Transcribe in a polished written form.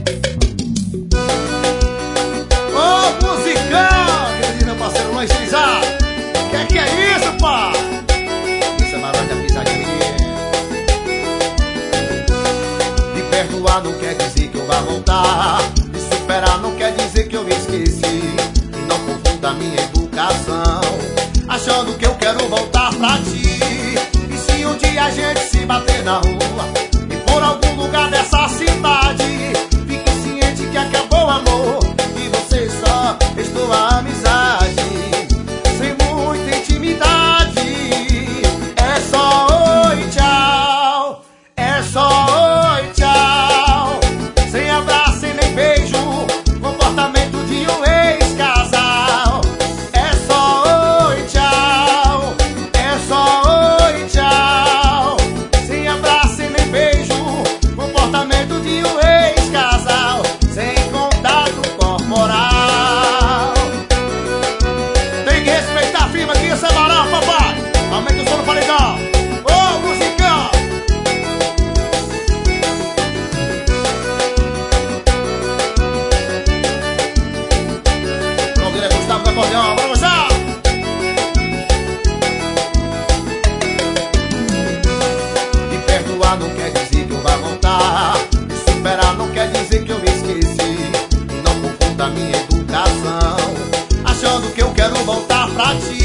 Ô, musicão! Querido meu parceiro Luiz César. Que é isso, pá? Isso é barulho da pisadinha. Me perdoar não quer dizer que eu vá voltar. Me superar não quer dizer que eu me esqueci. Não confunda minha educação achando que eu quero voltar pra ti. E se um dia a gente se bater na rua e por algum lugar dessa cidade, fique ciente que acabou o amor e você só restou a amizade. Sem muita intimidade, é só oi, tchau. É só oi, tchau. Sem abraço e nem beijo, comportamento de um ex-casal. É só oi, tchau. É só oi, tchau. Sem abraço e nem beijo, comportamento de um ex-casal. Sem contato corporal. Tem que respeitar a firma aqui, essa moral, papai. Aumenta o som no paredão. Ô, musicão! Nogueira Gustavo do acordeão, vamos lá! Me perdoar não quer dizer que eu vá voltar. Me superar não quer dizer que eu me esqueci. Não confunda minha educação achando que eu quero voltar pra ti.